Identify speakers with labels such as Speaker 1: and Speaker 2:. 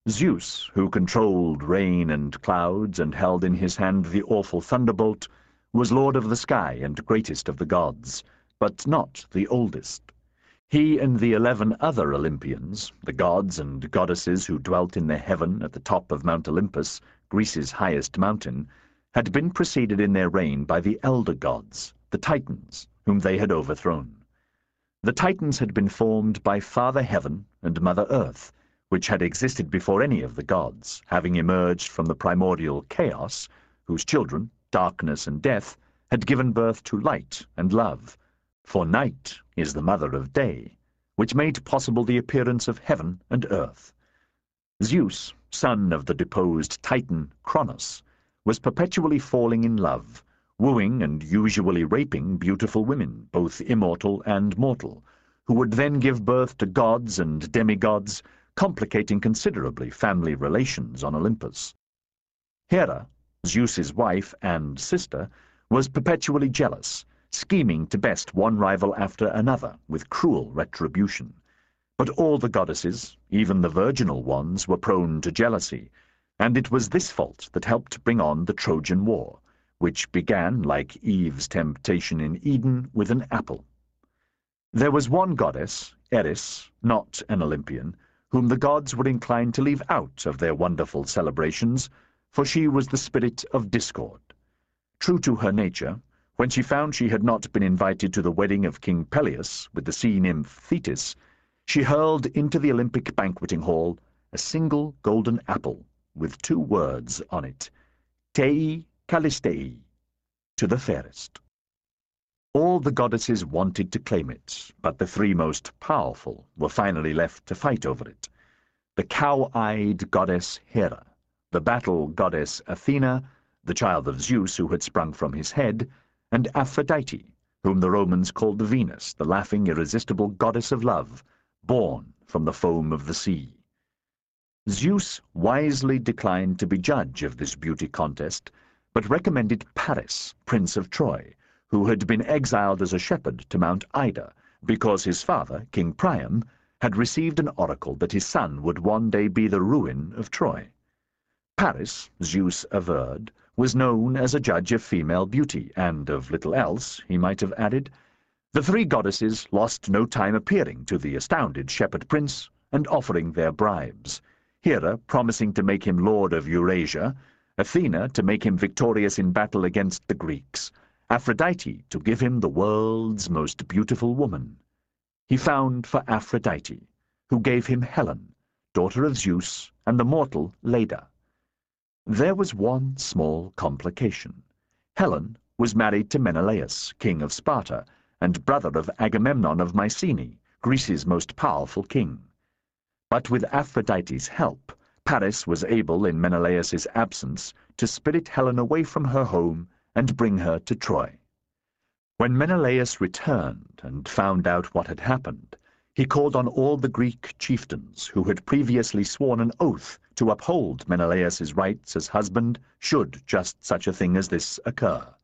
Speaker 1: Zeus, who controlled rain and clouds and held in his hand the awful thunderbolt, was lord of the sky and greatest of the gods, but not the oldest. He and the 11 other Olympians, the gods and goddesses who dwelt in the heaven at the top of Mount Olympus, Greece's highest mountain, had been preceded in their reign by the elder gods, the Titans, whom they had overthrown. The Titans had been formed by Father Heaven and Mother Earth, which had existed before any of the gods, having emerged from the primordial chaos, whose children, darkness and death, had given birth to light and love. For night is the mother of day, which made possible the appearance of heaven and earth. Zeus, son of the deposed Titan Cronos, was perpetually falling in love, wooing and usually raping beautiful women, both immortal and mortal, who would then give birth to gods and demigods, complicating considerably family relations on Olympus. Hera, Zeus's wife and sister, was perpetually jealous, scheming to best one rival after another with cruel retribution. But all the goddesses, even the virginal ones, were prone to jealousy, and it was this fault that helped bring on the Trojan War, which began, like Eve's temptation in Eden, with an apple. There was one goddess, Eris, not an Olympian, whom the gods were inclined to leave out of their wonderful celebrations, for she was the spirit of discord. True to her nature, when she found she had not been invited to the wedding of King Peleus with the sea nymph Thetis, she hurled into the Olympic banqueting hall a single golden apple with 2 words on it, Tei Callistei, to the fairest. All the goddesses wanted to claim it, but the 3 most powerful were finally left to fight over it. The cow-eyed goddess Hera, the battle goddess Athena, the child of Zeus who had sprung from his head, and Aphrodite, whom the Romans called Venus, the laughing, irresistible goddess of love, born from the foam of the sea. Zeus wisely declined to be judge of this beauty contest, but recommended Paris, Prince of Troy, who had been exiled as a shepherd to Mount Ida, because his father, King Priam, had received an oracle that his son would one day be the ruin of Troy. Paris, Zeus averred, was known as a judge of female beauty, and of little else, he might have added. The 3 goddesses lost no time appearing to the astounded shepherd prince and offering their bribes, Hera promising to make him lord of Eurasia, Athena to make him victorious in battle against the Greeks, Aphrodite to give him the world's most beautiful woman. He found for Aphrodite, who gave him Helen, daughter of Zeus, and the mortal Leda. There was one small complication. Helen was married to Menelaus, king of Sparta, and brother of Agamemnon of Mycenae, Greece's most powerful king. But with Aphrodite's help, Paris was able, in Menelaus's absence, to spirit Helen away from her home and bring her to Troy. When Menelaus returned and found out what had happened, he called on all the Greek chieftains who had previously sworn an oath to uphold Menelaus's rights as husband should just such a thing as this occur.